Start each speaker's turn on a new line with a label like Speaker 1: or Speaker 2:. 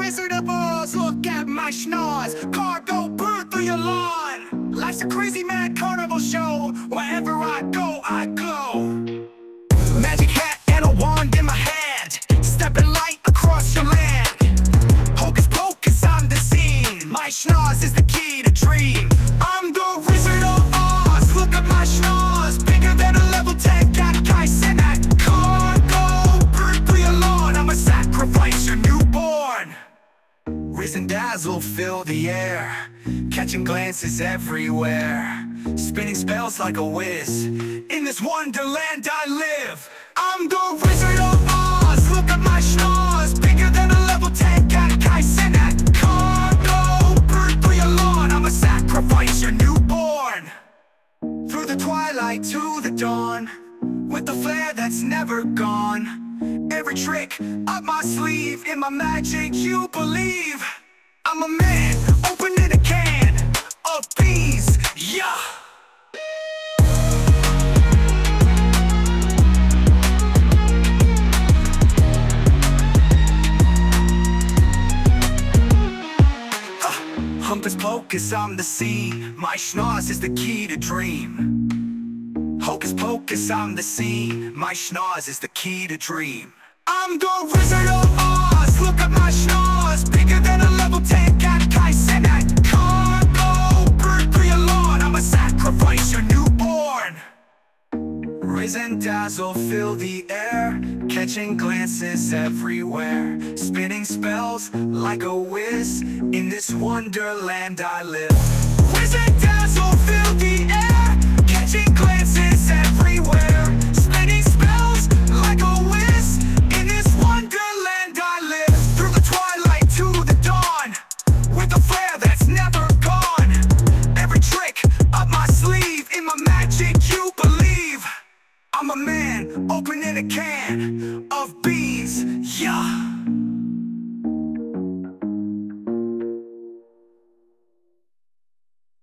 Speaker 1: Wizard of Oz, look at my schnoz. Cargo bird through your lawn. Life's a crazy mad carnival show. Wherever I go, I glow. Magic hat and a wand in my hand, stepping light across your land. Hocus pocus, I'm the scene. My schnoz is the key to dream. I'm the Wizard of Oz, look at my schnoz. Bigger than a level 10 catechison. That cargo bird through your lawn. I'ma sacrifice your newborn. Riz and dazzle fill the air, catching glances everywhere. Spinning spells like a whiz, in this wonderland I live. I'm the Wizard of Oz, look at my schnoz. Bigger than a level 10 catechison. That cargo bird through your lawn. I'ma sacrifice your newborn. Through the twilight to the dawn, with the flair that's never gone. Every trick up my sleeve, in my magic you believe. I'm a man, opening a can of bees, yeah. Hocus pocus, I'm the scene. My schnoz is the key to dream. Hocus pocus, I'm the scene. My schnoz is the key to dream. I'm the Wizard of Oz, look at my schnoz. Bigger than a level 10 catechison. That cargo bird through your lawn. I'ma sacrifice your newborn. Riz and dazzle fill the air, catching glances everywhere. Spinning spells like a whiz, in this wonderland I live. Riz and dazzle fill the air, catching glances everywhere. Spinning spells like a whiz, in this wonderland I live. Through the twilight to the dawn, with a flair that's never gone. Every trick up my sleeve, in my magic you believe. I'm a man, opening a can of bees, yeah.